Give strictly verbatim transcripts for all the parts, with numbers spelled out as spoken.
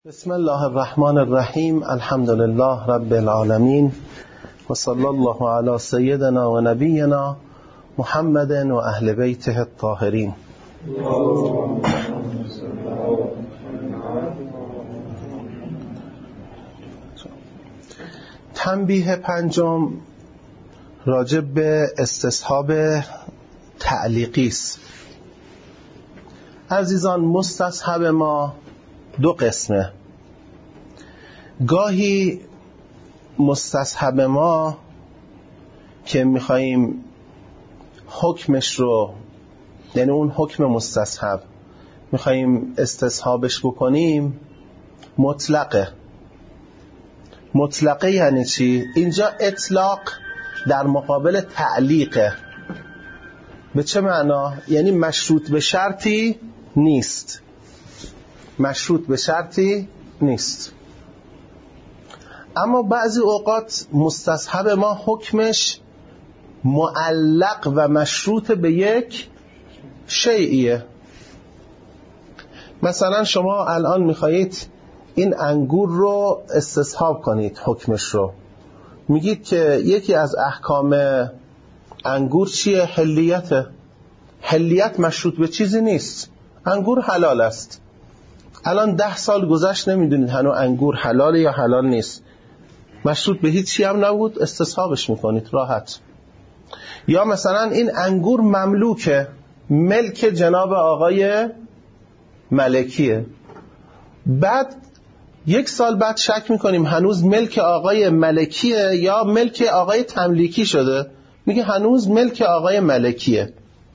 بسم الله الرحمن الرحیم. الحمد لله رب العالمین و صلی الله علی سیدنا و نبینا محمد و اهل بیته الطاهرین. تنبیه پنجم راجع به استصحاب تعلیقی است. عزیزان، مستصحب ما دو قسمه. گاهی مستصحب ما که میخواییم حکمش رو، یعنی اون حکم مستصحب میخواییم استصحابش بکنیم، مطلقه. مطلقه یعنی چی؟ اینجا اطلاق در مقابل تعلیقه. به چه معنا؟ یعنی مشروط به شرطی نیست. مشروط به شرطی نیست. اما بعضی اوقات مستصحب ما حکمش معلق و مشروط به یک شیئیه. مثلا شما الان میخواهید این انگور رو استصحاب کنید، حکمش رو میگید که یکی از احکام انگور چیه؟ حلیته. حلیت مشروط به چیزی نیست. انگور حلال است. الان ده سال گذشت نمیدونید هنوز انگور حلاله یا حلال نیست. مشروط به هیچ چی هم نبود، استصحابش میکنید راحت. یا مثلا این انگور مملوکه، ملک جناب آقای ملکیه. بعد یک سال بعد شک میکنیم هنوز ملک آقای ملکیه یا ملک آقای تملیکی شده. میگه هنوز ملک آقای ملکیه.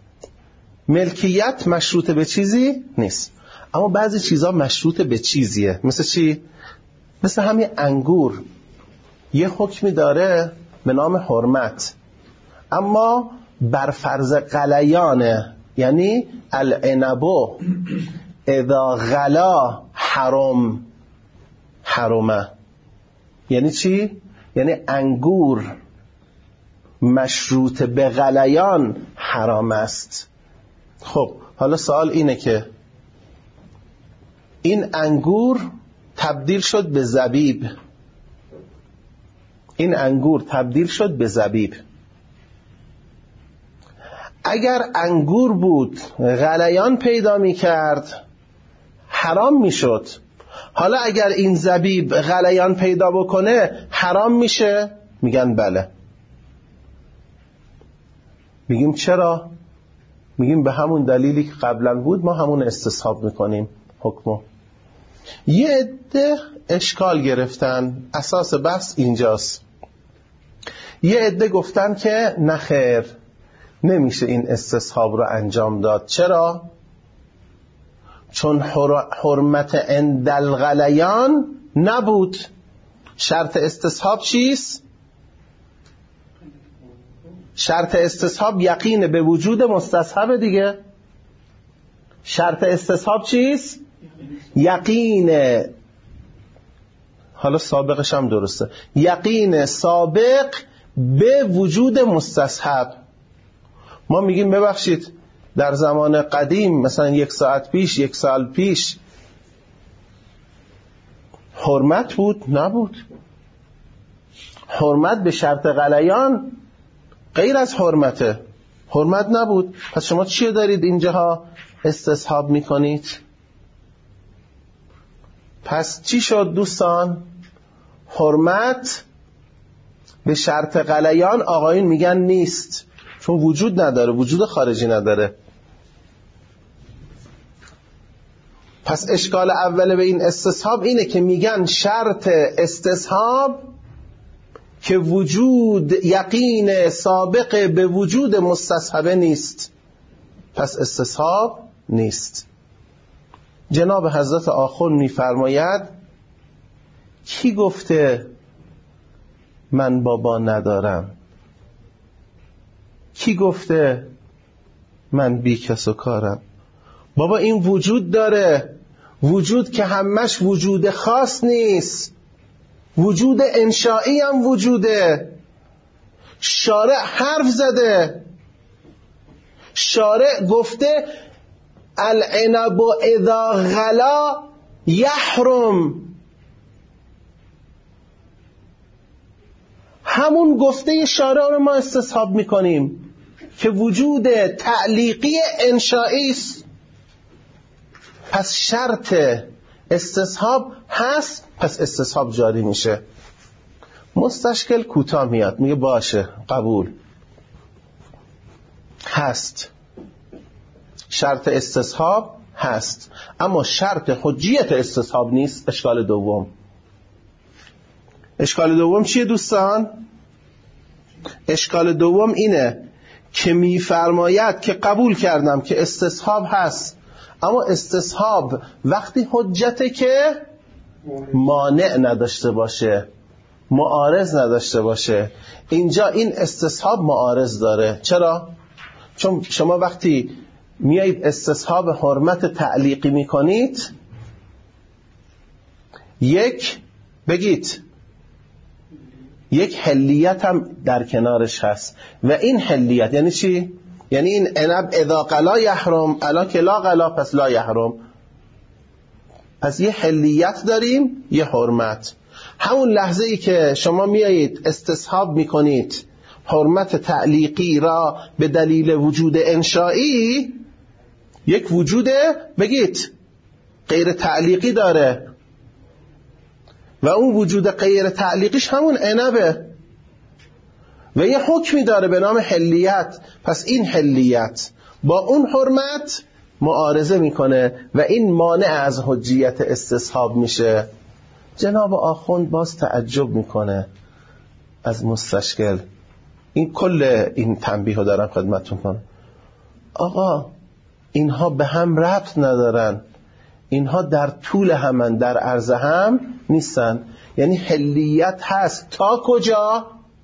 ملکیت مشروط به چیزی نیست. اما بعضی چیزا مشروط به چیزیه. مثل چی؟ مثل همین انگور یه حکمی داره به نام حرمت، اما بر فرض غلیانه. یعنی العنبو اذا غلا حرم حرمه. یعنی چی؟ یعنی انگور مشروط به غلیان حرام است. خب حالا سوال اینه که این انگور تبدیل شد به زبیب. این انگور تبدیل شد به زبیب. اگر انگور بود غلیان پیدا می کرد حرام می شد. حالا اگر این زبیب غلیان پیدا بکنه حرام میشه؟ میگن بله. میگیم چرا؟ میگیم به همون دلیلی که قبلا بود ما همون استصحاب میکنیم حکمو. یه عده اشکال گرفتن، اساس بحث اینجاست. یه عده گفتن که نخیر، نمیشه این استصحاب رو انجام داد. چرا؟ چون حرمت عند الغلیان نبود. شرط استصحاب چیست؟ شرط استصحاب یقین به وجود مستصحب دیگه. شرط استصحاب چیست؟ یقین. حالا سابقش هم درسته. یقین سابق به وجود مستصحب. ما میگیم ببخشید در زمان قدیم، مثلا یک ساعت پیش، یک سال پیش حرمت بود؟ نبود. حرمت به شرط غلیان غیر از حرمته. حرمت نبود. پس شما چی دارید اینجاها استصحاب میکنید؟ پس چی شد دوستان؟ حرمت به شرط غلیان آقایون میگن نیست، چون وجود نداره، وجود خارجی نداره. پس اشکال اول به این استصحاب اینه که میگن شرط استصحاب که وجود یقین سابق به وجود مستصحبه نیست، پس استصحاب نیست. جناب حضرت آخوند میفرماید کی گفته من بابا ندارم؟ کی گفته من بی کس و کارم؟ بابا این وجود داره، وجود که همش وجود خاص نیست، وجود انشائی هم وجوده. شارع حرف زده، شارع گفته العنب اذا غلا یحرم، همون گفته شارع رو ما استصحاب میکنیم که وجود تعلیقی انشائی است. پس شرط استصحاب هست، پس استصحاب جاری میشه. مستشکل کوتاه میاد میگه باشه قبول هست، شرط استصحاب هست، اما شرط حجیت استصحاب نیست. اشکال دوم، اشکال دوم چیه دوستان؟ اشکال دوم اینه که میفرماید که قبول کردم که استصحاب هست، اما استصحاب وقتی حجته که مانع نداشته باشه، معارض نداشته باشه. اینجا این استصحاب معارض داره. چرا؟ چون شما وقتی میایید استصحاب حرمت تعلیقی میکنید، یک بگید یک حلیت هم در کنارش هست و این حلیت یعنی چی؟ یعنی این عنب اذا قلا یحرم الا که لا قلا پس لا یحرم. پس یه حلیت داریم یه حرمت. همون لحظه ای که شما میایید استصحاب میکنید حرمت تعلیقی را به دلیل وجود انشائی، یک وجود بگید غیر تعلیقی داره و اون وجود غیر تعلیقیش همون عنبه و یه حکمی داره به نام حلیت. پس این حلیت با اون حرمت معارضه میکنه و این مانع از حجیت استصحاب میشه. جناب آخوند باز تعجب میکنه از مستشکل. این کل این تنبیه رو دارم خدمتتون کنم. آقا اینها به هم ربط ندارن، اینها در طول همن، در عرض هم نیستن. یعنی حلیت هست تا کجا؟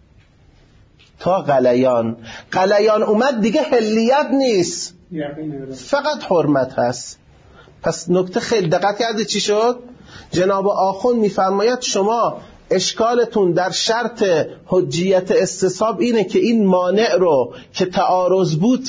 تا غلیان. غلیان اومد دیگه حلیت نیست، فقط حرمت هست. پس نکته خیلی دقت کردید چی شد؟ جناب آخوند میفرماید شما اشکالتون در شرط حجیت استصحاب اینه که این مانع رو که تعارض بود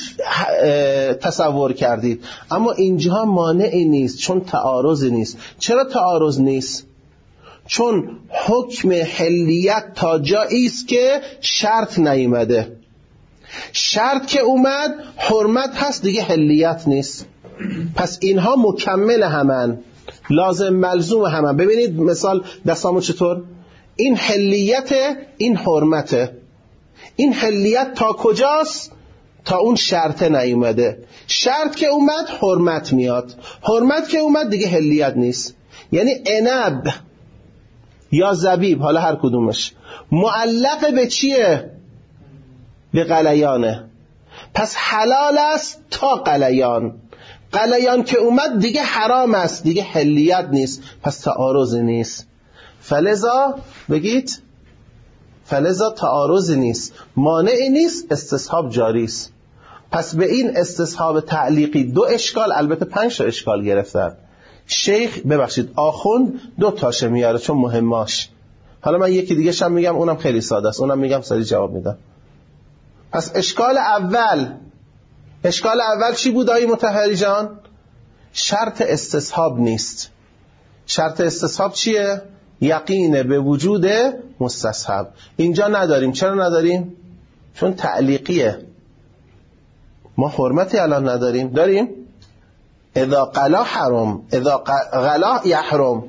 تصور کردید، اما اینجا مانعی نیست چون تعارضی نیست. چرا تعارض نیست؟ چون حکم حلیت تا جایی است که شرط نیامده. شرط که اومد حرمت هست دیگه حلیت نیست. پس اینها مکمل همن، لازم ملزوم همن. ببینید مثال دستامو چطور؟ این حلیت، این حرمته. این حلیت تا کجاست؟ تا اون شرط نیومده. شرط که اومد حرمت میاد، حرمت که اومد دیگه حلیت نیست. یعنی عنب یا زبیب، حالا هر کدومش، معلق به چیه؟ به غلیانه. پس حلال است تا غلیان. غلیان که اومد دیگه حرام است، دیگه حلیت نیست، پس تعارضی نیست. فلذا بگید فلذا تعارضی نیست، مانعی نیست، استصحاب جاری است. پس به این استصحاب تعلیقی دو اشکال، البته پنج تا اشکال گرفتن. شیخ ببخشید آخوند دو تاشه میاره چون مهماش. حالا من یکی دیگه شم میگم، اونم خیلی ساده است، اونم میگم سریع جواب میدم. پس اشکال اول اشکال اول چی بود آقای مطهری جان؟ شرط استصحاب نیست. شرط استصحاب چیه؟ یقین به وجود مستصحب. اینجا نداریم. چرا نداریم؟ چون تعلیقیه. ما حرمتی الان نداریم. داریم؟ اذا قلا حرم، اذا قلا یحرم.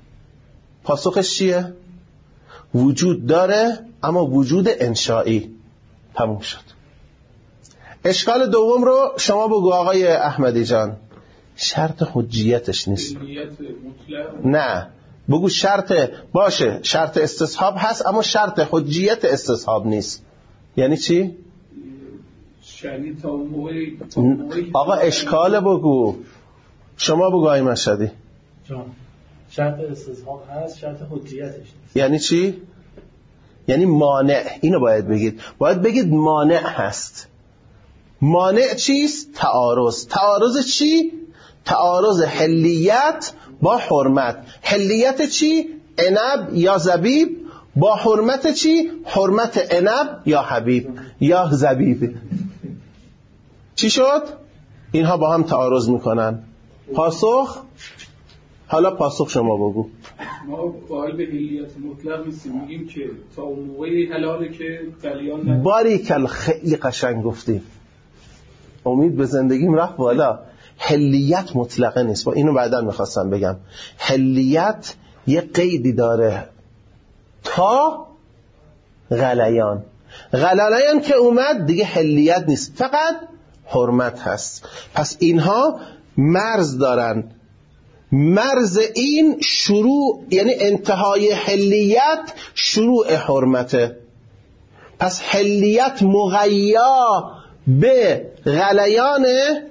پاسخش چیه؟ وجود داره اما وجود انشائی. تموم شد. اشکال دوم رو شما بگو آقای احمدی جان. شرط حجیتش نیست. نه بگو شرط باشه، شرط استصحاب هست اما شرط حجیت استصحاب نیست. یعنی چی؟ یعنی تا موقعی آقا اشکال بگو. شما بگو آقای مشهدی. جان شرط استصحاب هست، شرط حجیتش نیست. یعنی چی؟ یعنی مانع. اینو باید بگید. باید بگید مانع هست. مانع چیست؟ تعارض. تعارض چی؟ تعارض حلیت با حرمت. حلیت چی؟ عنب یا زبیب با حرمت چی؟ حرمت عنب یا حبیب یا زبیب. چی شد؟ اینها با هم تعارض میکنن. پاسخ حالا پاسخ شما بگو. ما قائل به حلیت مطلق نیستیم، میگیم که تا اون موقعی حلاله که قلیان نداره. باریکل، خیلی قشنگ گفتی، امید به زندگیم رفت بالا. حلیت مطلقه نیست، با اینو بعدا میخواستم بگم. حلیت یه قیدی داره تا غلیان. غلیان که اومد دیگه حلیت نیست، فقط حرمت هست. پس اینها مرز دارن. مرز این شروع، یعنی انتهای حلیت شروع حرمته. پس حلیت مغیا به غلیانه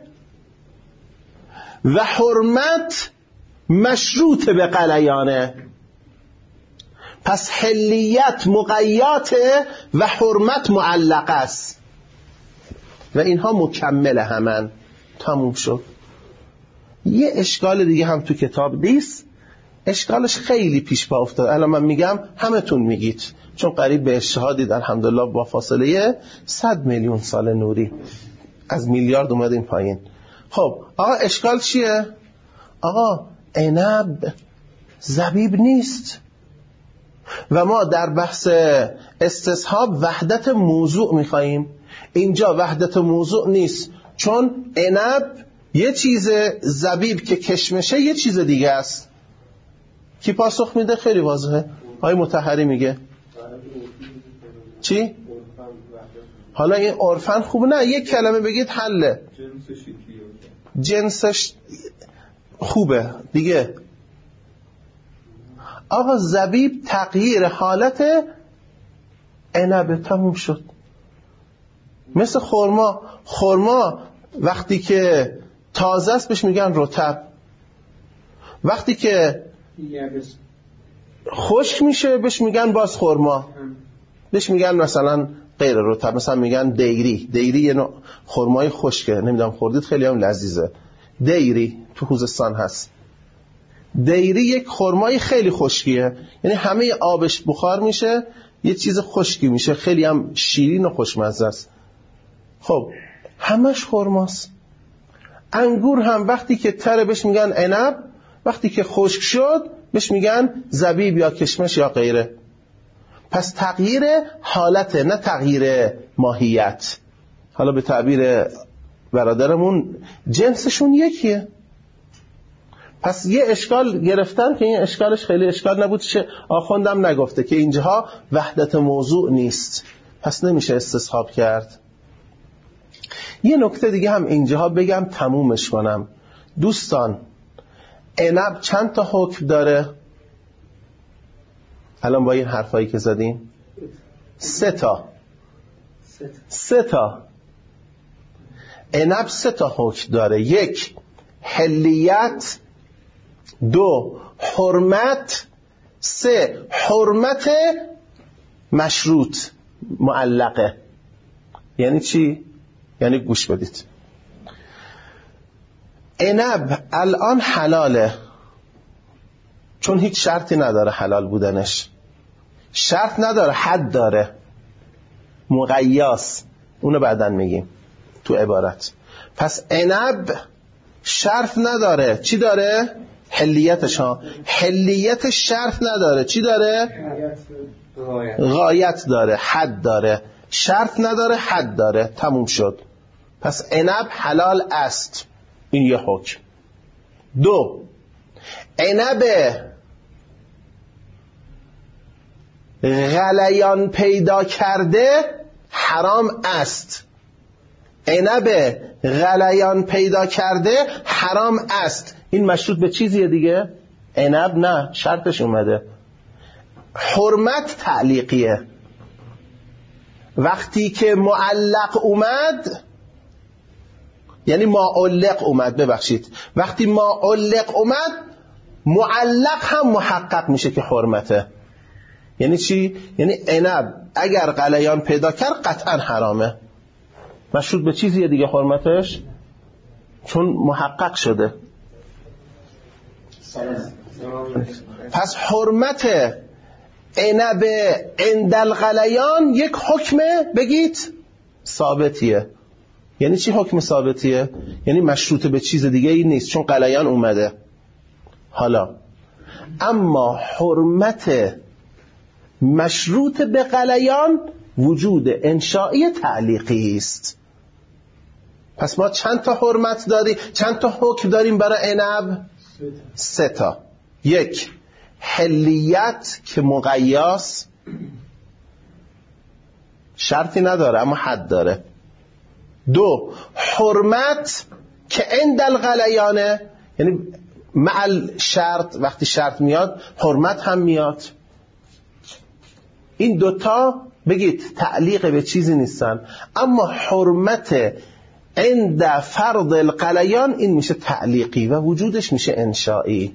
و حرمت مشروط به غلیانه. پس حلیت مقیاته و حرمت معلقه است و اینها مکمل همن. تموم شد. یه اشکال دیگه هم تو کتاب نیست، اشکالش خیلی پیش پا افتاد. الان من میگم همه تون میگید، چون قریب به اشهادید الحمدلله با فاصله صد میلیون سال نوری، از میلیارد اومدیم پایین. خب آقا اشکال چیه؟ آقا عنب زبیب نیست و ما در بحث استصحاب وحدت موضوع میخواییم. اینجا وحدت موضوع نیست، چون عنب یه چیزه، زبیب که کشمشه یه چیز دیگه است. کی پاسخ میده؟ خیلی واضحه. آقای مطهری میگه چی؟ حالا این عرفن خوب نه، یک کلمه بگید حله. جنسش خوبه دیگه. آقا زبیب تغییر حالت عنب، تموم شد. مثل خرما. خرما وقتی که تازه است بهش میگن رطب، وقتی که خشک میشه بهش میگن باز خرما، بهش میگن مثلا غیر رطب، مثلا میگن دیری. دیری یه نوع خرمای خشکه، نمیدونم خوردید، خیلی هم لذیذه. دیری تو خوزستان هست. دیری یک خرمای خیلی خشکیه، یعنی همه آبش بخار میشه، یه چیز خشکی میشه، خیلی هم شیرین و خوشمزه است. خب همش خرماست. انگور هم وقتی که تره بهش میگن عنب، وقتی که خشک شد بهش میگن زبیب یا کشمش یا غیره. پس تغییر حالته، نه تغییر ماهیت. حالا به تعبیر برادرمون جنسشون یکیه. پس یه اشکال گرفتن که این اشکالش خیلی اشکال نبود، چه آخوندم نگفته که اینجاها وحدت موضوع نیست، پس نمیشه استصحاب کرد. یه نکته دیگه هم اینجاها بگم تمومش کنم. دوستان عنب چند تا حکم داره؟ الان با این حرفایی که زدیم سه تا. سه تا عنب سه تا حکم داره. یک حلیت، دو حرمت، سه حرمت مشروط معلقه. یعنی چی؟ یعنی گوش بدید. عنب الان حلاله چون هیچ شرطی نداره حلال بودنش، شرط نداره، حد داره، مقیاس، اونو بعداً میگیم تو عبارت. پس عنب شرط نداره، چی داره؟ حلیتش ها. حلیت شرط نداره، چی داره؟ غایت داره، حد داره. شرط نداره، حد داره، تموم شد. پس عنب حلال است، این یه حکم. دو عنب غلیان پیدا کرده حرام است. عنب غلیان پیدا کرده حرام است. این مشروط به چیزیه دیگه؟ عنب نه، شرطش اومده. حرمت تعلیقیه. وقتی که معلق اومد، یعنی معلق اومد، ببخشید، وقتی معلق اومد معلق هم محقق میشه که حرمته. یعنی چی؟ یعنی عنب اگر غلیان پیدا کرد قطعا حرامه. مشروط به چیزیه دیگه حرمتش، چون محقق شده. پس حرمت عنب عند الغلیان یک حکم بگید ثابتیه. یعنی چی حکم ثابتیه؟ یعنی مشروط به چیز دیگه ای نیست، چون غلیان اومده. حالا اما حرمت مشروط به غلیان وجود انشائی تعلیقی است. پس ما چند تا حرمت داریم، چند تا حکم داریم برای عنب؟ سه تا. یک، حلیت که مقیاس، شرطی نداره اما حد داره. دو، حرمت که عند الغلیانه، یعنی مع شرط، وقتی شرط میاد حرمت هم میاد. این دوتا بگید تعلیق به چیزی نیستن، اما حرمت عند فرض الغلیان این میشه تعلیقی و وجودش میشه انشائی.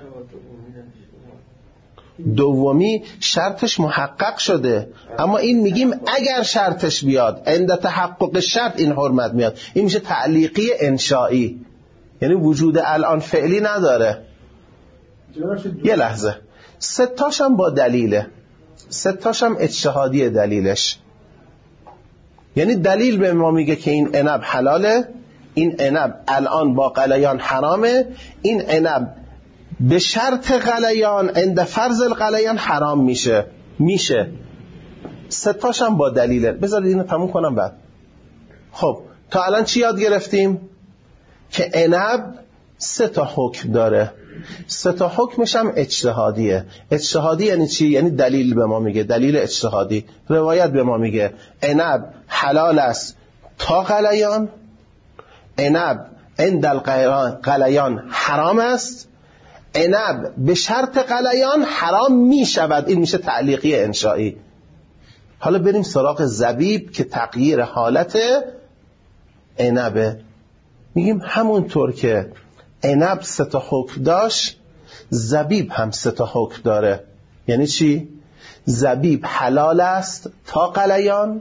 دومی شرطش محقق شده، اما این میگیم اگر شرطش بیاد عند تحقق شرط این حرمت میاد، این میشه تعلیقی انشائی، یعنی وجود الان فعلی نداره. یه لحظه، ستاشم با دلیله، ستاشم اجتهادی دلیلش، یعنی دلیل به ما میگه که این عنب حلاله، این عنب الان با غلیان حرامه، این عنب به شرط غلیان عند فرض الغلیان حرام میشه میشه ستاشم با دلیله. بذارید اینو تموم کنم بعد. خب تا الان چی یاد گرفتیم؟ که عنب سه تا حکم داره، سه تا حکمش هم اجتهادیه. اجتهادی یعنی چی؟ یعنی دلیل به ما میگه، دلیل اجتهادی. روایت به ما میگه عنب حلال است تا غلیان، عنب عند الغلیان حرام است، عنب به شرط غلیان حرام میشود. این میشه تعلیقی انشائی. حالا بریم سراغ زبیب که تغییر حالت عنبه. میگیم همونطور که عنب سه تا حکم داشت، زبیب هم سه تا حکم داره. یعنی چی؟ زبیب حلال است تا غلیان،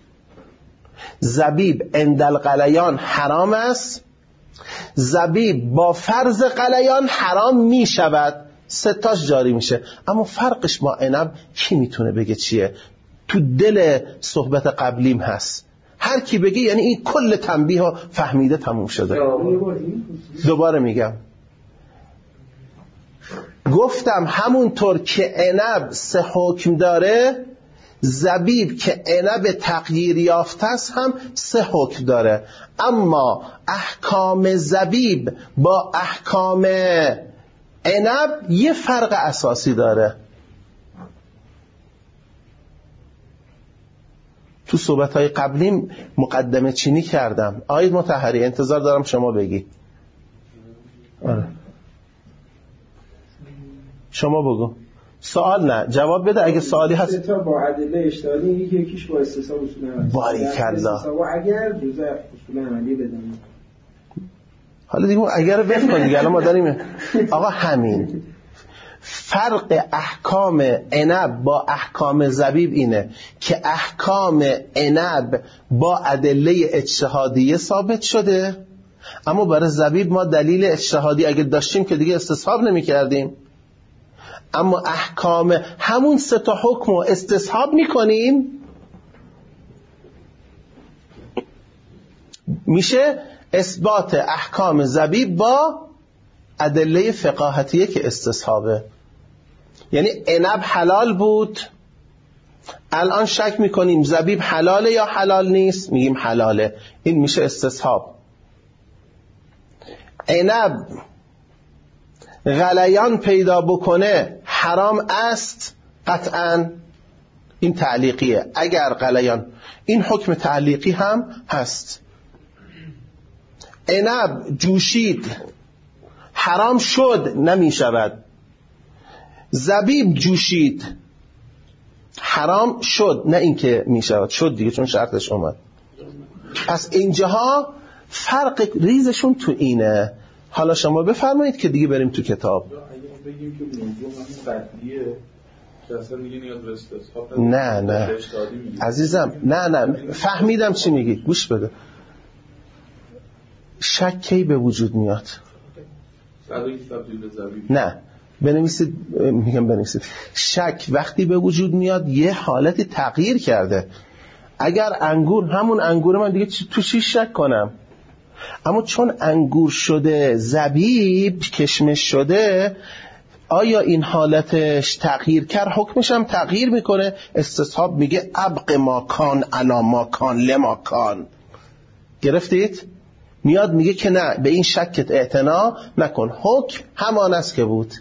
زبیب عند الغلیان حرام است، زبیب با فرض غلیان حرام می شود. ستاش جاری میشه. اما فرقش با عنب کی میتونه بگه چیه؟ تو دل صحبت قبلیم هست. هر کی بگه یعنی این کل تنبیه ها فهمیده تموم شده. دوباره میگم، گفتم همونطور که عنب سه حکم داره، زبیب که عنب تغییر یافته است هم سه حکم داره. اما احکام زبیب با احکام عنب یه فرق اساسی داره. تو صحبت‌های قبلیم مقدمه چینی کردم. آید مطهری انتظار دارم شما بگی. آره. شما بگو. سوال نه، جواب بده اگه سوالی هست. سه تا با ادله اجتهادی، یکی یکیش با استثناء اصول عملی. باریکلا. اگر جزء اصول عملی بدونید. حالا دیگه اگر رو ول کن دیگه، الان ما داریم آقا همین فرق احکام عنب با احکام زبیب اینه که احکام عنب با ادله اجتهادیه ثابت شده، اما برای زبیب ما دلیل اجتهادی اگه داشتیم که دیگه استصحاب نمی کردیم، اما احکام همون سه تا حکم رو استصحاب می کنیم. میشه اثبات احکام زبیب با ادله فقاهتیه که استصحابه. یعنی عنب حلال بود، الان شک میکنیم زبیب حلاله یا حلال نیست، میگیم حلاله، این میشه استصحاب. عنب غلیان پیدا بکنه حرام است قطعا، این تعلیقیه. اگر غلیان، این حکم تعلیقی هم هست. عنب جوشید حرام شد نمی شود، زبیب جوشید حرام شد، نه اینکه می شود، شد دیگه چون شرطش اومد. پس اینجاها فرق ریزشون تو اینه. حالا شما بفرمایید که دیگه بریم تو کتاب. بگیم که موضوع همین قطعیه که اصلا دیگه نیاز به استصحاب نه نه عزیزم، نه نه فهمیدم چی میگی، گوش بده. شک کی به وجود میاد؟ نه بنویسید، میگم بنویسید، شک وقتی به وجود میاد یه حالتی تغییر کرده. اگر انگور همون انگور من دیگه تو چی شک کنم؟ اما چون انگور شده زبیب، کشمش شده، آیا این حالتش تغییر کرد؟ حکمش هم تغییر میکنه. استصحاب میگه ابق ما کان علی ما کان لما کان. گرفتید؟ میاد میگه که نه، به این شکت اعتنا نکن، حکم همان است که بود.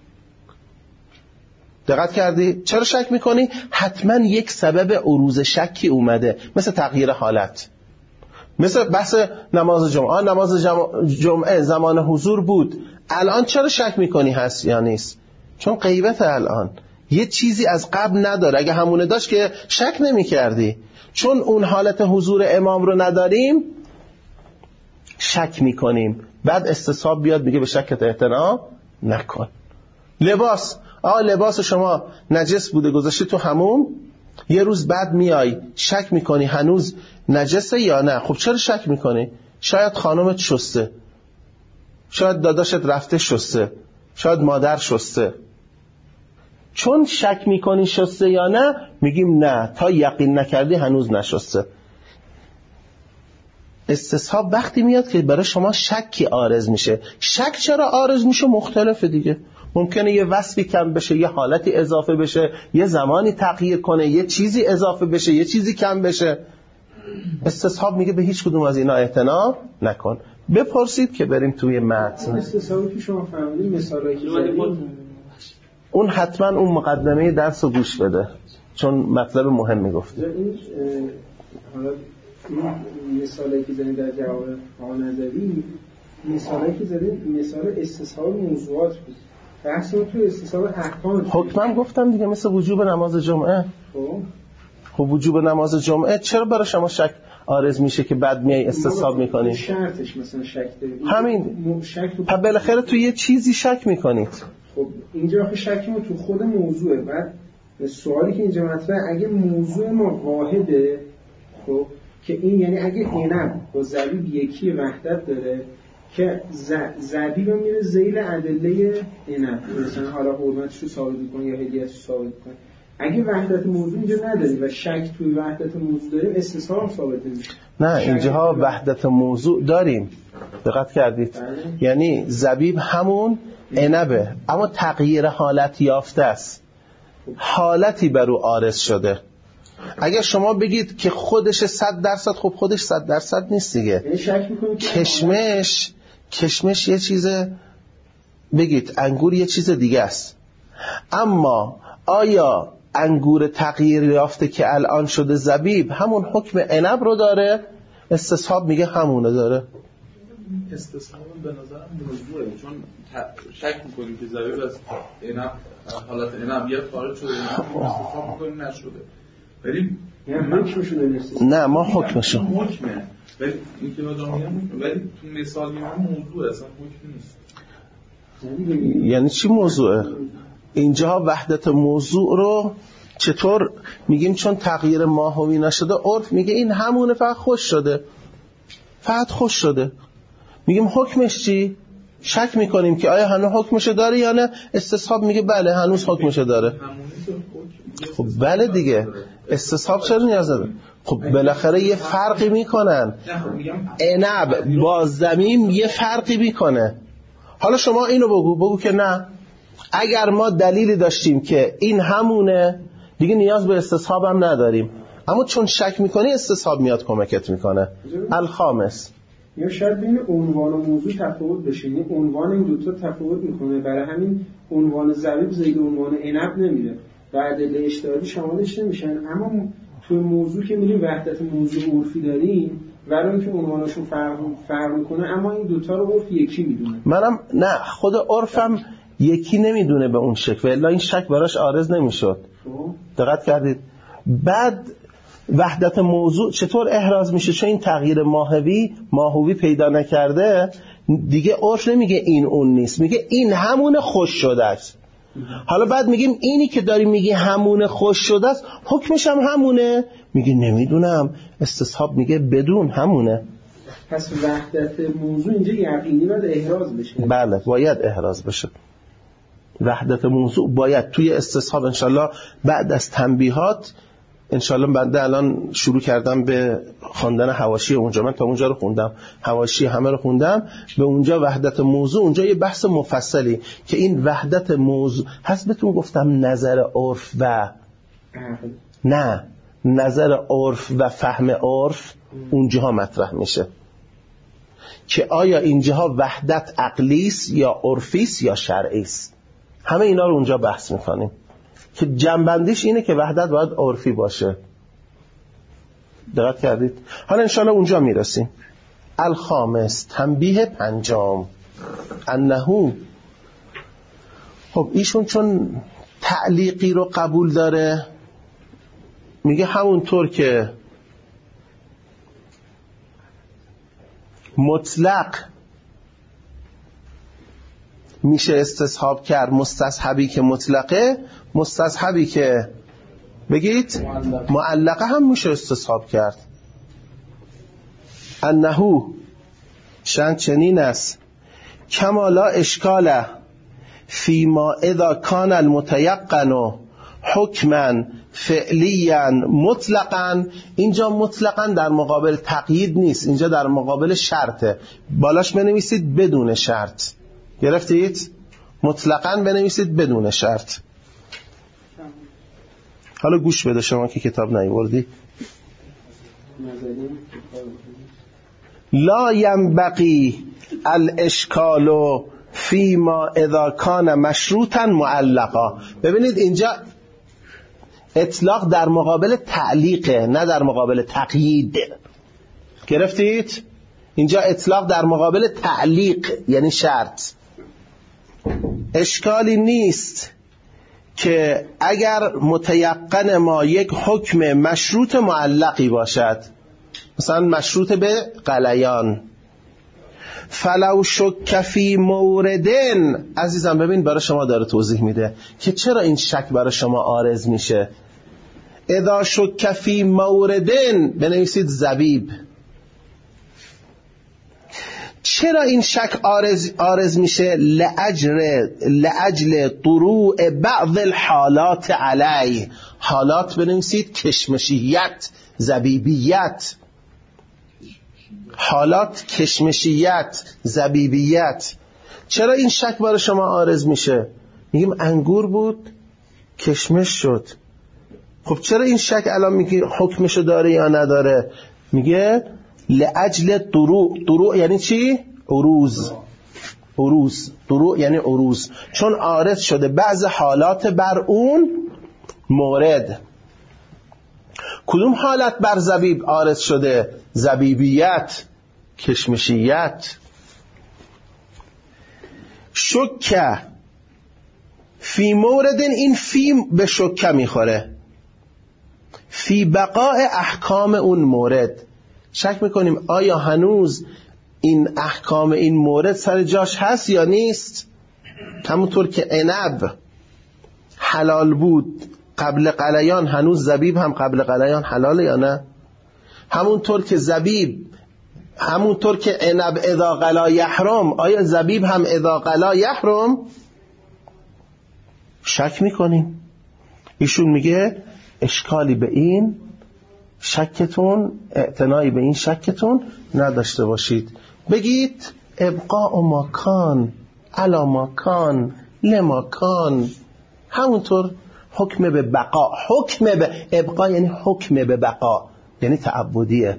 دقت کردی؟ چرا شک میکنی؟ حتما یک سبب عروض شکی اومده، مثل تغییر حالت، مثل بحث نماز جمعه. نماز جمعه زمان حضور بود، الان چرا شک میکنی هست یا نیست؟ چون غیبت الان یه چیزی از قبل نداره. اگه همونه داشت که شک نمی کردی. چون اون حالت حضور امام رو نداریم شک میکنیم. بعد استصحاب بیاد میگه به شکت اعتنا نکن. لباس، آه لباس شما نجس بوده گذاشته تو حموم، یه روز بعد میای شک میکنی هنوز نجسه یا نه. خب چرا شک میکنی؟ شاید خانمت شسته، شاید داداشت رفته شسته، شاید مادر شسته. چون شک میکنی شسته یا نه، میگیم نه، تا یقین نکردی هنوز نشسته. استصحاب وقتی میاد که برای شما شکی عارض میشه. شک چرا عارض میشه؟ مختلفه دیگه. ممکنه یه وصفی کم بشه، یه حالتی اضافه بشه، یه زمانی تغییر کنه، یه چیزی اضافه بشه، یه چیزی کم بشه. استصحاب میگه به هیچ کدوم از اینا اعتنا نکن. بپرسید که بریم توی متن. استصحابی که شما فهمیدین مثالایی که زدید، اون حتما اون مقدمه درس رو گوش بده، چون مطلب مهمی گفته. این حالا این مثالایی که زدید در جواب آقا نظری، مثالایی که زدید مثال استصحاب موضوعات بود. بحث تو استصحاب احکام حکمم گفتم دیگه، مثل وجوب نماز جمعه. خب خب وجوب نماز جمعه چرا برای شما شک عارض میشه که بعد میای استصحاب میکنی؟ شرطش مثلا شک دارید. همین شک تو پس بالاخره تو یه چیزی شک میکنید. خب اینجا آخه شک ما تو خود موضوعه. بعد سوالی که اینجا مطرحه، اگه موضوع ما واحده، خب که این یعنی اگه عنب با زبیب یکی وحدت داره که زبیب هم میره ذیل ادله عنب، مثلا حالا حرمتش رو ثابت کنه یا هدیه‌اش رو ثابت کنه. اگه وحدت موضوع اینجا نداریم و شک توی وحدت موضوع داریم، استصحاب هم ثابت نمیشه. نه اینجاها وحدت موضوع داریم. دقت کردید؟ بله. یعنی زبیب همون عنبه، اما تغییر حالت یافته است، حالتی بر او عارض شده. اگه شما بگید که خودش صد درصد، خب خودش صد درصد نیست دیگه. یعنی شک می‌کنید کشمش کشمش یه چیزه، بگید انگور یه چیز دیگه است. اما آیا انگور تغییر یافته که الان شده زبیب همون حکم عنب رو داره؟ استصحاب میگه همونه داره. استصحاب به نظرم موضوعه، چون شک میکنیم که زبیب از عنب حالت عنبیت خارج شده، استصحاب میکنیم نشده. ولی یعنی حکمشو داریم. نه ما حکمشو حکمه، ولی این که بعدا میگم، ولی تو مثال میگم موضوع اصلا حکم نیست. یعنی چی موضوعه؟ اینجا وحدت موضوع رو چطور میگیم؟ چون تغییر ماهوی نشده، عرف میگه این همونه، فقط خوش شده، فقط خوش شده. میگیم حکمش چی؟ شک میکنیم که آیا هنوز حکمشو داره یا نه. استصحاب میگه بله هنوز حکمشو داره. خب بله دیگه، استصحاب چرا نیاز داره؟ خب بالاخره یه فرقی میکنن، عنب با زمین یه فرقی میکنه. حالا شما اینو بگو بگو که نه، اگر ما دلیلی داشتیم که این همونه دیگه نیاز به استصحاب هم نداریم. اما چون شک میکنی استصحاب میاد کمکت میکنه. الخامس، یا شاید بین عنوان و موضوع تفاوت بشه، یعنی عنوان این دوتا تفاوت میکنه، برای همین عنوان زبیب زید عنوان عنب نمیره و ادله اشتهادی شاملش نمیشن. اما توی موضوع که میریم وحدت موضوع عرفی داریم، برای اینکه عنوانشون فرق فرق میکنه، اما این دوتا رو عرف یکی میدونه. منم نه، خود عرفم یکی نمیدونه به اون شکل، الا این شک براش عارض نمیشد. دقت کردید؟ بعد وحدت موضوع چطور احراز میشه؟ چون این تغییر ماهوی ماهوی پیدا نکرده دیگه، عرف نمیگه این اون نیست، میگه این همون خوش شده است. حالا بعد میگیم اینی که داری میگی همون خوش شده است، حکمش هم همونه؟ میگه نمیدونم. استصحاب میگه بدون همونه. پس وحدت موضوع اینجا یقینی باید احراز بشه. بله باید احراز بشه. وحدت موضوع باید توی استصحاب انشالله بعد از تنبیهات انشالله بنده الان شروع کردم به خواندن حواشی اونجا، من تا اونجا رو خوندم، حواشی همه رو خوندم، به اونجا وحدت موضوع، اونجا یه بحث مفصلی که این وحدت موضوع هست. بهتون گفتم نظر عرف و نه نظر عرف و فهم عرف اونجاها مطرح میشه که آیا اینجاها وحدت عقلیست یا عرفیست یا شرعیست. همه اینا رو اونجا بحث میکنیم که جنبندیش اینه که وحدت باید عرفی باشه. دقت کردید؟ حالا انشاءالله اونجا میرسیم. الخامس، تنبیه پنجم، انهو. خب ایشون چون تعلیقی رو قبول داره میگه همونطور که مطلق میشه استصحاب کرد، مستصحبی که مطلقه، مستصحبی که بگید معلقه هم میشه استصحاب کرد. انهو شن چنین است کما لا اشکال فیما اذا کان المتیقن حکما فعلیا مطلقا. اینجا مطلقا در مقابل تقیید نیست، اینجا در مقابل شرطه. بالاش بنویسید بدون شرط. گرفتید؟ مطلقاً بنویسید بدون شرط. حالا گوش بده شما که کتاب نیاوردی. لا ینبغی الاشکال فیما اذا کان مشروطا معلقا. ببینید اینجا اطلاق در مقابل تعلیقه، نه در مقابل تقیید. گرفتید؟ اینجا اطلاق در مقابل تعلیق یعنی شرط. اشکالی نیست که اگر متیقن ما یک حکم مشروط معلقی باشد، مثلا مشروط به غلیان، فلو شک فی موردن. عزیزم ببین برای شما داره توضیح میده که چرا این شک برای شما عارض میشه. اذا شک فی موردن بنویسید زبیب. چرا این شک عارض, عارض میشه؟ لأجل, لأجل طروع بعض الحالات علی. حالات بنویسید کشمشیت، زبیبیت. حالات کشمشیت، زبیبیت. چرا این شک برای شما عارض میشه؟ میگیم انگور بود کشمش شد. خب چرا این شک الان میگی حکمشو داره یا نداره؟ میگه لأجل طروع. طروع یعنی چی؟ عروض. عروض. طروع یعنی عروض. چون عارض شده بعض حالات بر اون مورد. کدوم حالت بر زبیب عارض شده؟ زبیبیت، کشمشیت. شکه فی مورد، این فی به شکه میخوره، فی بقاء احکام اون مورد. شک میکنیم آیا هنوز این احکام این مورد سر جاش هست یا نیست. همونطور که عنب حلال بود قبل غلیان، هنوز زبیب هم قبل غلیان حلاله یا نه؟ همونطور که زبیب، همونطور که عنب اذا غلا یحرم، آیا زبیب هم اذا غلا یحرم؟ شک میکنیم. ایشون میگه اشکالی به این شکتون، اعتنایی به این شکتون نداشته باشید. بگید ابقاء مکان علی مکان لمکان. همونطور حکم به بقا. حکم به ابقا یعنی حکم به بقا، یعنی تعبدیه.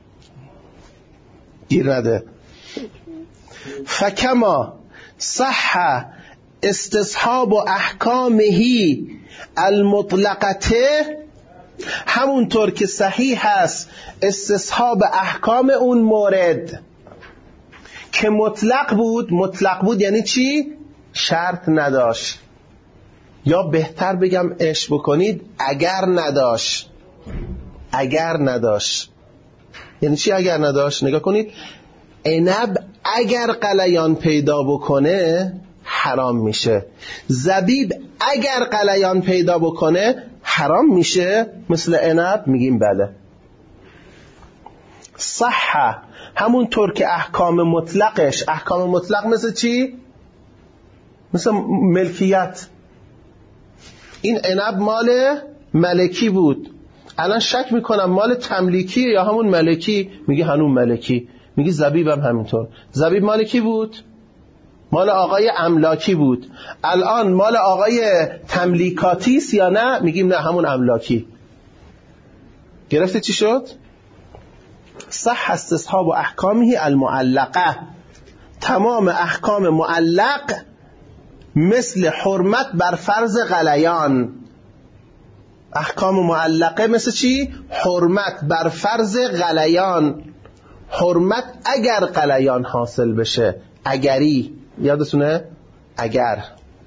گیر نده. فکما صح استصحاب و احکامهی المطلقته، همونطور که صحیح هست استصحاب احکام اون مورد که مطلق بود. مطلق بود یعنی چی؟ شرط نداشت، یا بهتر بگم اش بکنید اگر نداشت. اگر نداشت یعنی چی اگر نداشت؟ نگاه کنید، عنب اگر غلیان پیدا بکنه حرام میشه، زبیب اگر غلیان پیدا بکنه حرام میشه. مثل عنب میگیم بله. صح همونطور که احکام مطلقش، احکام مطلق مثل چی؟ مثل ملکیت. این عنب مال ملکی بود، الان شک میکنم مال تملیکی یا همون ملکی، میگه هنوز ملکی. میگه زبیب هم همینطور. زبیب مال کی بود؟ مال آقای املاکی بود. الان مال آقای تملیکاتی است یا نه؟ میگیم نه همون املاکی. گرفته چی شد؟ صح استصحاب و احکامه المعلقه، تمام احکام معلق مثل حرمت بر فرض غلیان. احکام معلقه مثل چی؟ حرمت بر فرض غلیان. حرمت اگر غلیان حاصل بشه، اگری، یادتونه؟ اگر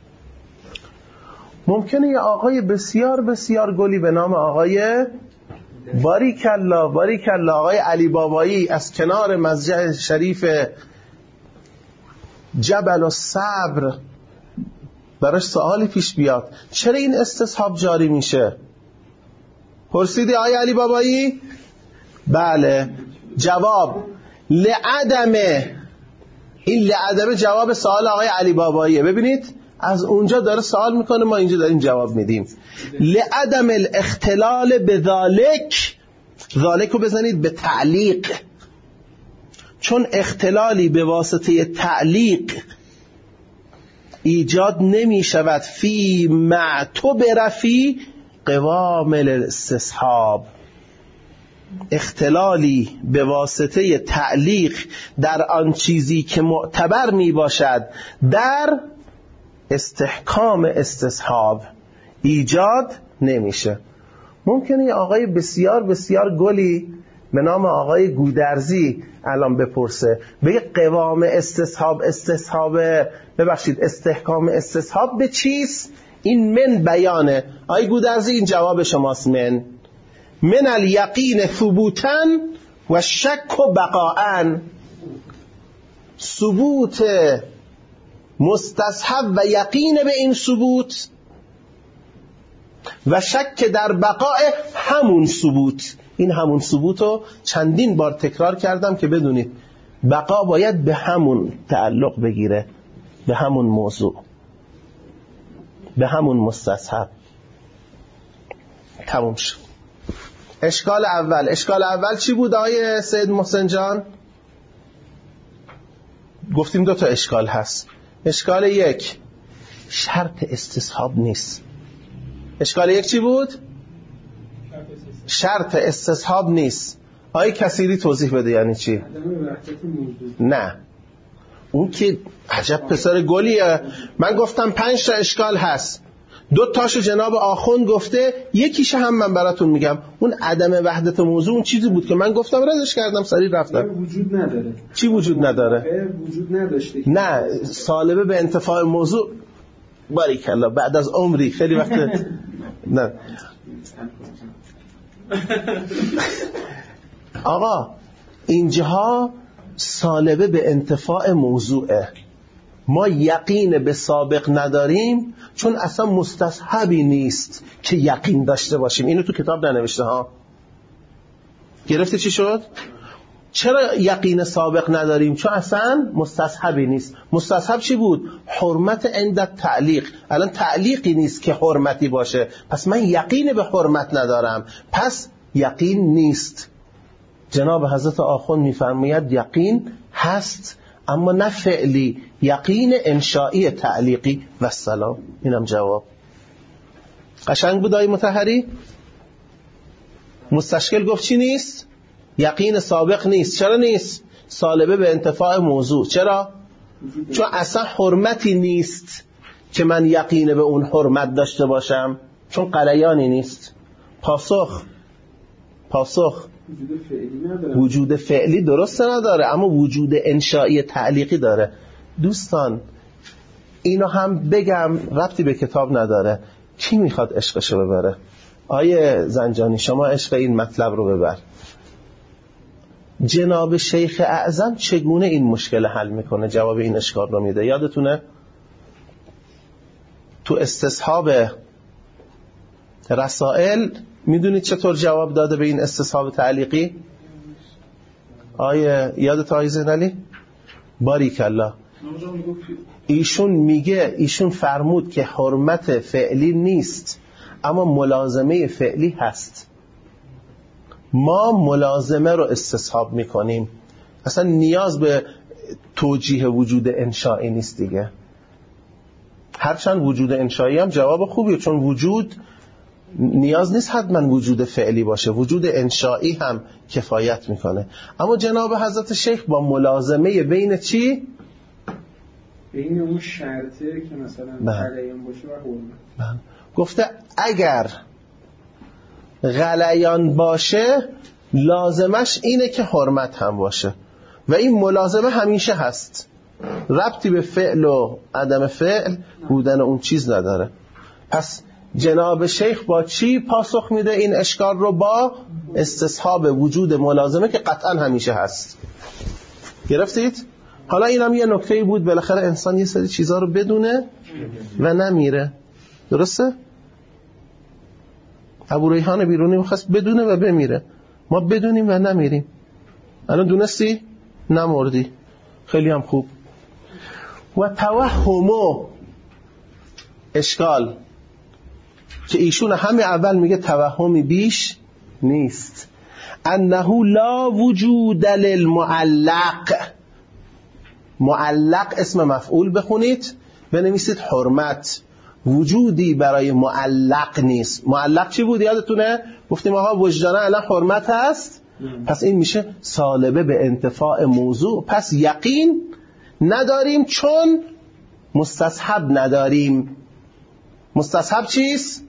ممکنه یه آقای بسیار بسیار گلی به نام آقای باریکالله باریکالله آقای علی بابایی از کنار مسجد شریف جبل الصبر براش سوالی پیش بیاد چرا این استصحاب جاری میشه؟ پرسیدی آقای علی بابایی؟ بله. جواب لعدمه. این لعدمه جواب سوال آقای علی باباییه. ببینید از اونجا داره سوال میکنه، ما اینجا داریم جواب میدیم. لعدم الاختلال بذالک، ذالک رو بزنید به تعلیق، چون اختلالی به واسطه تعلیق ایجاد نمی شود فی معتبر فی قوام الاستصحاب. اختلالی به واسطه تعلیق در آن چیزی که معتبر می باشد در استحکام استصحاب ایجاد نمیشه. ممکنه یه آقای بسیار بسیار گلی به نام آقای گودرزی الان بپرسه بگه قوام استصحاب استصحاب ببخشید استحکام استصحاب به چیست؟ این من بیانه. آقای گودرزی این جواب شماست. من من الیقین ثبوتاً و شک و بقاءً. ثبوت مستصحب و یقین به این ثبوت و شک در بقاء همون ثبوت. این همون ثبوت رو چندین بار تکرار کردم که بدونید بقا باید به همون تعلق بگیره، به همون موضوع، به همون مستصحب. تموم شد. اشکال اول اشکال اول چی بود آقای سید محسن جان؟ گفتیم دو تا اشکال هست. اشکال یک شرط استصحاب نیست. اشکال یک چی بود؟ شرط استصحاب نیست. آقای کثیری توضیح بده یعنی چی؟ نه اون که عجب پسر گلیه. من گفتم پنج تا اشکال هست، دو تاشو جناب آخوند گفته، یکیش هم من براتون میگم. اون عدم وحدت موضوع اون چیزی بود که من گفتم ردش کردم سریع رفتم. وجود نداره. چی وجود نداره؟ وجود نداشته. نه سالبه به انتفاع موضوع. باریکالله بعد از عمری خیلی وقت نه آقا اینجاها سالبه به انتفاع موضوعه. ما یقین به سابق نداریم چون اصلا مستصحبی نیست که یقین داشته باشیم. اینو تو کتاب ننوشته ها. گرفته چی شد؟ چرا یقین سابق نداریم؟ چون اصلا مستصحبی نیست. مستصحب چی بود؟ حرمت عند تعلیق. الان تعلیقی نیست که حرمتی باشه، پس من یقین به حرمت ندارم، پس یقین نیست. جناب حضرت آخوند میفرماید یقین هست اما نه فعلی، یقین انشائی تعلیقی. و سلام. اینم جواب. قشنگ بود آقای مطهری؟ مستشکل گفت چی نیست؟ یقین سابق نیست. چرا نیست؟ سالبه به انتفاع موضوع. چرا؟ چون اصلا حرمتی نیست که من یقین به اون حرمت داشته باشم، چون قلیانی نیست. پاسخ پاسخ وجود فعلی نداره. وجود فعلی درست نداره اما وجود انشائی تعلیقی داره. دوستان اینو هم بگم ربطی به کتاب نداره. کی میخواد عشقشو ببره؟ آیه زنجانی شما عشق این مطلب رو ببر. جناب شیخ اعظم چگونه این مشکل حل میکنه؟ جواب این اشکال رو میده. یادتونه تو استصحاب رسائل میدونید چطور جواب داده به این استصحاب تعلیقی؟ آیه یادت آیه زینالی؟ باریکالله. ایشون میگه ایشون فرمود که حرمت فعلی نیست اما ملازمه فعلی هست. ما ملازمه رو استصحاب میکنیم. اصلا نیاز به توجیه وجود انشایی نیست دیگه. هرچند وجود انشایی هم جواب خوبیه، چون وجود نیاز نیست حتما وجود فعلی باشه، وجود انشایی هم کفایت میکنه. اما جناب حضرت شیخ با ملازمه بین چی؟ بین اون شرطه که مثلا غلیان باشه و حرمت. گفته اگر غلیان باشه لازمش اینه که حرمت هم باشه و این ملازمه همیشه هست، ربطی به فعل و عدم فعل بودن اون چیز نداره. پس جناب شیخ با چی پاسخ میده این اشکال رو؟ با استصحاب وجود ملازمه که قطعا همیشه هست. گرفتید؟ حالا اینم یه نکته‌ای بود، بالاخره انسان یه سری چیزها رو بدونه و نمیره. درسته؟ ابو ریحان بیرونی میخواست بدونه و بمیره، ما بدونیم و نمیریم. الان دونستی؟ نمردی. خیلی هم خوب. و توهمو اشکال که ایشون همه اول میگه توهمی بیش نیست. انه لا وجود للمعلق. معلق اسم مفعول بخونید، بنویسید حرمت. وجودی برای معلق نیست. معلق چی بود یادتونه؟ گفتیم آقا وجدانه الان حرمت هست، پس این میشه سالبه به انتفاع موضوع. پس یقین نداریم چون مستصحب نداریم. مستصحب چیست؟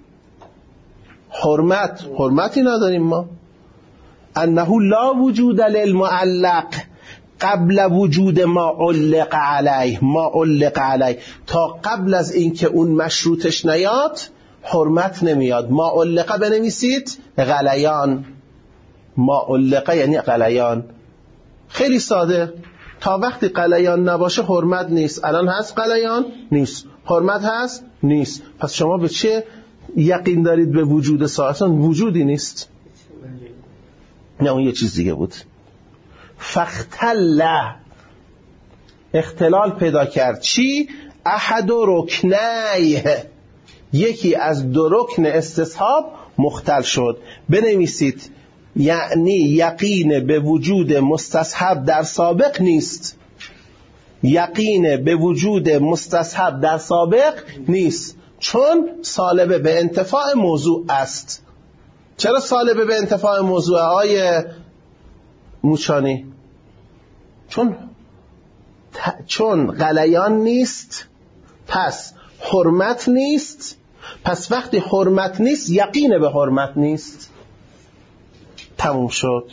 حرمت. حرمتی نداریم ما. انه لا وجود للمعلق قبل وجود ما علق علیه. ما علق علیه، تا قبل از اینکه اون مشروطش نیاد حرمت نمیاد. ما علقه بنویسید غلیان. ما علقه یعنی غلیان. خیلی ساده. تا وقتی غلیان نباشه حرمت نیست. الان هست غلیان؟ نیست. حرمت هست؟ نیست. پس شما به چه یقین دارید به وجود ساعتان؟ وجودی نیست. نه اون یه چیز دیگه بود. فختل، اختلال پیدا کرد. چی؟ احد رکنی، یکی از دو رکن استصحاب مختل شد. بنویسید یعنی یقین به وجود مستصحب در سابق نیست. یقین به وجود مستصحب در سابق نیست چون سالبه به انتفاع موضوع است. چرا سالبه به انتفاع موضوع آقای موچانی؟ چون ت... چون غلیان نیست پس حرمت نیست. پس وقتی حرمت نیست یقین به حرمت نیست. تموم شد.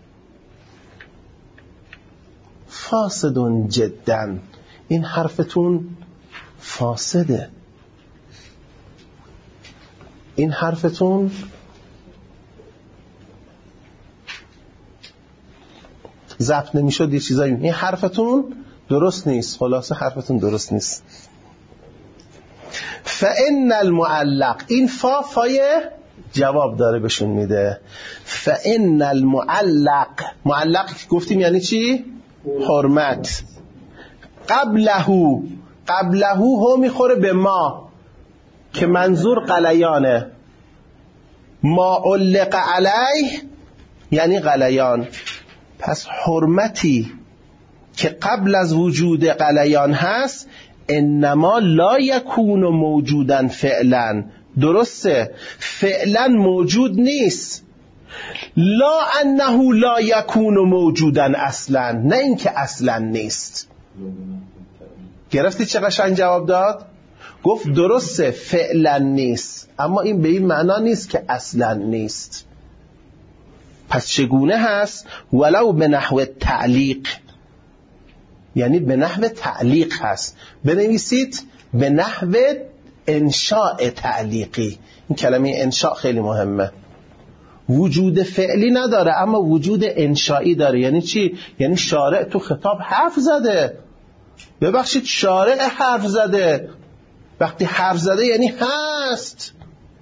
فاسدون جدا. این حرفتون فاسده. این حرفتون ضبط نمیشد یه چیزایی. این حرفتون درست نیست. خلاصه حرفتون درست نیست. فإن المعلق، این فا فای جواب داره بهشون میده. فإن المعلق، معلق گفتیم یعنی چی؟ حرمت. قبلهو، قبلهو هم میخوره به ما که منظور غلیانه. ما علق علیه یعنی غلیان. پس حرمتی که قبل از وجود غلیان هست انما لا یکون موجودن فعلا. درسته فعلا موجود نیست. لا انه لا یکون موجودن اصلا، نه اینکه اصلا نیست. گرفتی چه قشنگ جواب داد؟ گفت درسته فعلا نیست اما این به این معنا نیست که اصلا نیست. پس چگونه هست؟ ولو به نحو تعلیق، یعنی به نحو تعلیق هست. بنویسید به نحو انشاء تعلیقی. این کلمه انشاء خیلی مهمه. وجود فعلی نداره اما وجود انشایی داره. یعنی چی؟ یعنی شارع تو خطاب حرف زده. ببخشید شارع حرف زده. وقتی حرف زده یعنی هست.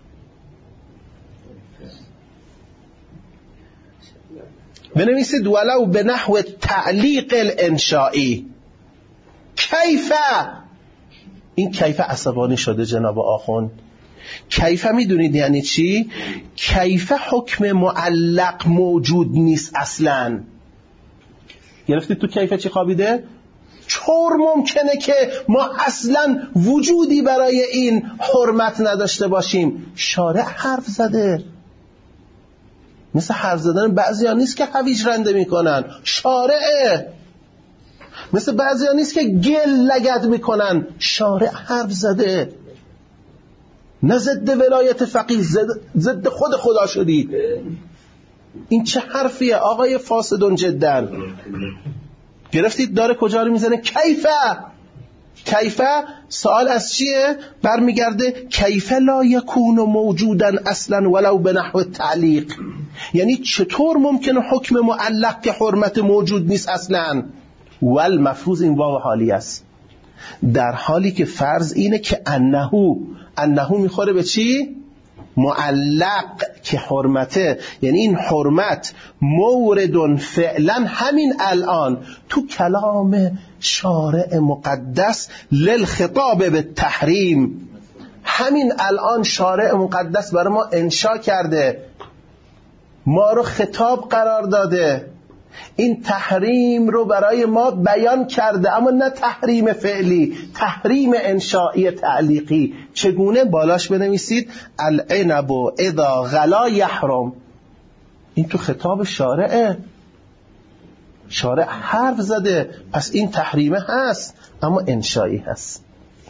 بنویسید ولو به نحو تعلیق الانشائی. کیف، این کیف عصبانی شده جناب آخوند. کیفه میدونید یعنی چی؟ کیفه حکم معلق موجود نیست اصلا. گرفتید تو کیفه چی خوابیده؟ چطور ممکنه که ما اصلا وجودی برای این حرمت نداشته باشیم؟ شارع حرف زده. مثل حرف زدن بعضی ها نیست که هویج رنده میکنن، شارعه. مثل بعضی ها نیست که گل لگد میکنن، شارع حرف زده. نه ضد ولایت فقیه، ضد خود خدا شدید. این چه حرفیه آقای فاسدون جدا؟ گرفتید داره کجا رو میزنه؟ کیفه. کیفه سوال از چیه؟ برمیگرده کیفه لا یکون موجودا اصلا ولو به نحو تعلیق. یعنی چطور ممکنه حکم معلق که حرمت موجود نیست اصلا؟ ول مفروض این واو حالی است، در حالی که فرض اینه که انهو انهو میخوره به چی؟ معلق که حرمته. یعنی این حرمت مورد فعلا همین الان تو کلام شارع مقدس للخطاب به تحریم، همین الان شارع مقدس برای ما انشا کرده، ما رو خطاب قرار داده، این تحریم رو برای ما بیان کرده، اما نه تحریم فعلی، تحریم انشائی تعلیقی. چگونه؟ بالاش بنویسید العنب اذا غلا یحرم. این تو خطاب شارعه، شارع حرف زده، پس این تحریمه هست اما انشائی هست.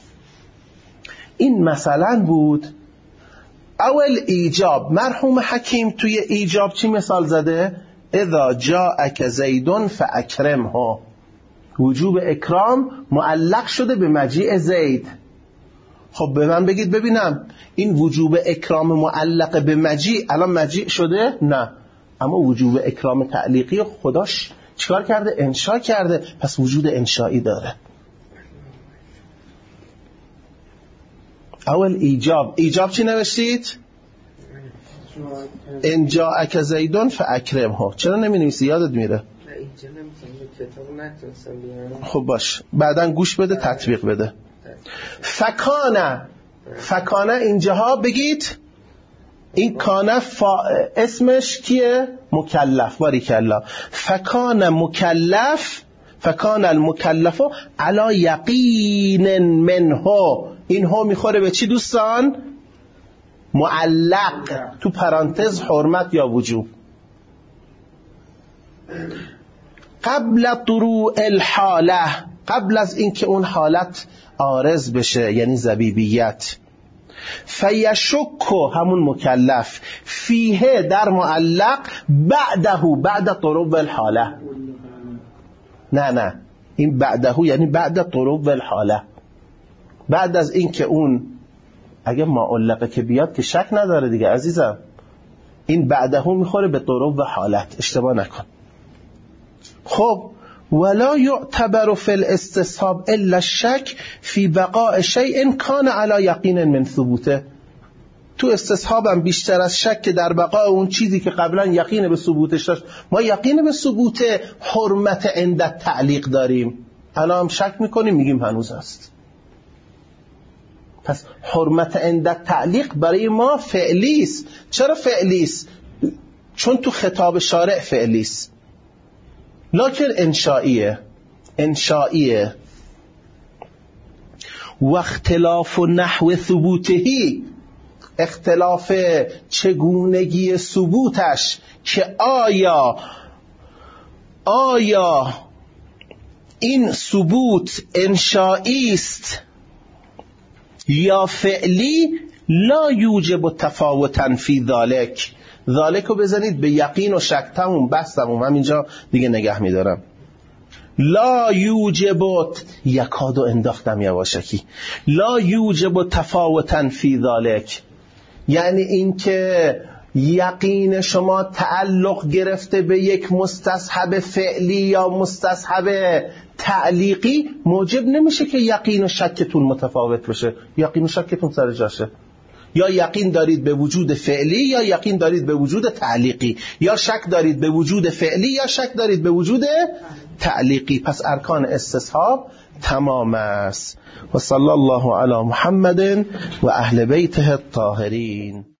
این مثلا بود. اول ایجاب، مرحوم حکیم توی ایجاب چی مثال زده؟ اذا جاءک زیدون فاکرمه. وجوب اکرام معلق شده به مجیء زید. خب به من بگید ببینم این وجوب اکرام معلق به مجیء الان مجیء شده؟ نه، اما وجوب اکرام تعلیقی خداش چیکار کرده؟ انشا کرده، پس وجود انشایی داره. اول ایجاب. ایجاب چی نوشتید؟ ان جاءک زیدون فاکرمه. چرا نمی نویسی؟ یادت میره. خب باش، بعدن گوش بده تطبیق بده. فکانه. فکانه اینجاها بگید این کانه فا... اسمش کیه؟ مکلف. باریکالله. فکانه مکلف، فکان المکلف علی یقین منه. این ها میخوره به چی دوستان؟ معلق، تو پرانتز حرمت یا وجوب. قبل طروع الحاله، قبل از اینکه اون حالت عارض بشه، یعنی زبیبیت. فیشکو همون مکلف، فیه در معلق، بعده بعد طروع الحاله. نه نه، این بعده یعنی بعد طروع الحاله، بعد از اینکه اون اگه معلقه که بیاد که شک نداره دیگه عزیزم. این بعده میخوره به طروع حالت، اشتباه نکن. خب ولا يعتبر في الاستصحاب الا الشك في بقاء شيء كان على يقين من ثبوته. تو استصحابم بیشتر از شک در بقاء اون چیزی که قبلا یقین به ثبوتش داشت. ما یقین به ثبوت حرمت عند تعلیق داریم، الان هم شک میکنیم میگیم هنوز هست. پس حرمت عند تعلیق برای ما فعلی است. چرا فعلی است؟ چون تو خطاب شارع فعلی است، لکن انشائیه. انشائیه. و اختلاف نحو ثبوتهی، اختلاف چگونگی ثبوتش، که آیا آیا این ثبوت انشائی است یا فعلی، لا یوجب تفاوتا فی ذالک. ذالک رو بزنید به یقین و شک. تموم، بس تموم، هم اینجا دیگه نگه میدارم. لا یوجب، یکادو انداختم یواشکی، لا یوجب تفاوتا فی ذالک، یعنی این که یقین شما تعلق گرفته به یک مستصحب فعلی یا مستصحب تعلیقی موجب نمیشه که یقین و شکتون متفاوت بشه. یقین و شکتون سر جاشه. یا یقین دارید به وجود فعلی یا یقین دارید به وجود تعلیقی، یا شک دارید به وجود فعلی یا شک دارید به وجود تعلیقی. پس ارکان استصحاب تمام است. و صلی الله علی محمد و اهل بیته الطاهرین.